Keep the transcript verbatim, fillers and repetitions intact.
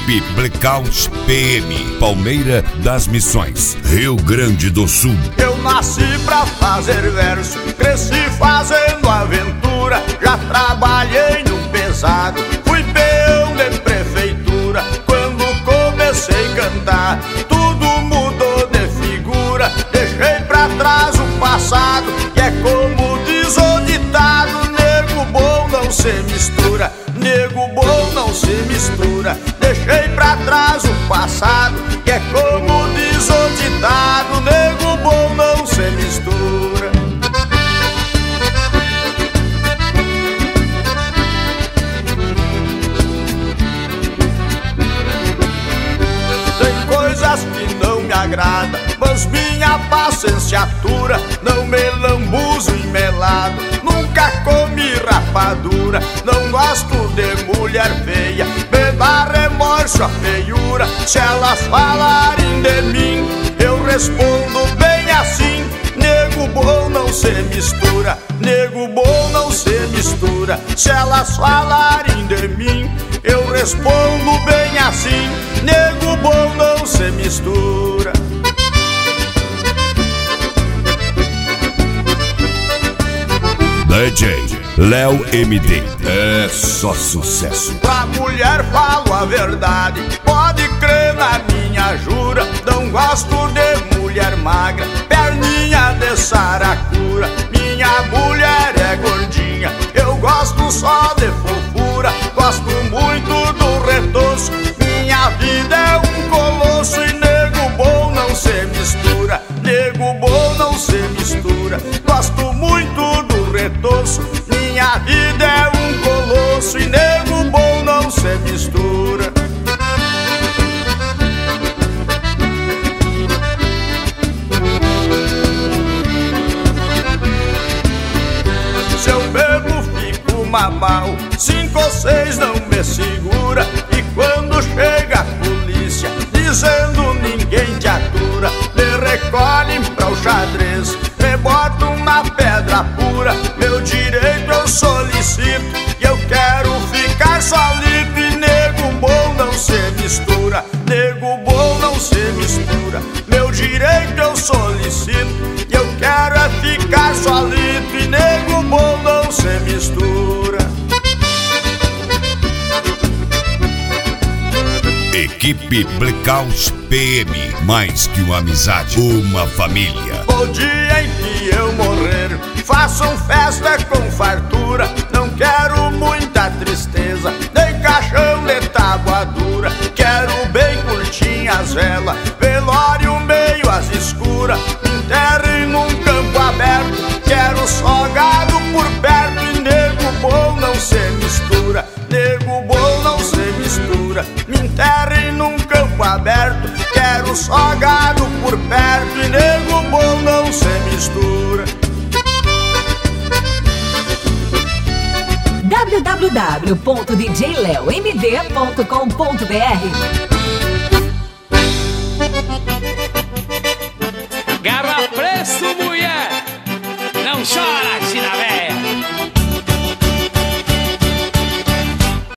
Equipe Blackout P M, Palmeira das Missões, Rio Grande do Sul. Eu nasci pra fazer verso, cresci fazendo aventura. Já trabalhei no pesado, fui peão de prefeitura. Quando comecei a cantar, tudo mudou de figura. Deixei pra trás o passado, e é como diz o ditado: nego bom não se mistura, nego bom não se mistura. Deixei pra trás o passado, que é como diz o ditado: nego bom não se mistura. Tem coisas que não me agradam, mas minha paciência atura. Não me lambuzo em melado, nunca comi rapadura. Não gosto de mulher feia, me dá remorso a feiura. Se elas falarem de mim, eu respondo bem assim: nego bom não se mistura, nego bom não se mistura. Se elas falarem de mim, eu respondo bem assim: nego bom não se mistura. D J Léo M D, é só sucesso. Pra mulher falo a verdade, pode crer na minha jura. Não gosto de mulher magra, perninha de saracura. Minha mulher é gordinha, eu gosto só de fofura. Gosto muito do retoço, minha vida é um colosso. E nego bom não se mistura, nego bom não se mistura. Gosto muito do retoço, minha vida é um colosso. E nego bom não se mistura. Se eu bebo fico mamau, cinco ou seis não me segura. E quando chega a polícia dizendo ninguém te atura, me recolhem pra o xadrez, me botam na pedra pura. Meu direito eu solicito, e eu quero ficar solito. E nego bom não se mistura, nego bom não se mistura. Meu direito eu solicito, e eu quero é ficar solito. E nego bom não se mistura. Equipe Blackout P M, mais que uma amizade, uma família. O dia em que eu morrer, façam festa com fartura. Não quero muita tristeza, nem caixão de tábua dura. Quero bem curtinha as velas, velório meio às escuras. Me enterrem num campo aberto, quero só gado por perto. E nego bom não se mistura, nego bom não se mistura. Me enterrem num campo aberto, quero só gado por perto. E nego bom não se mistura. w w w ponto d j leo m d ponto com ponto b r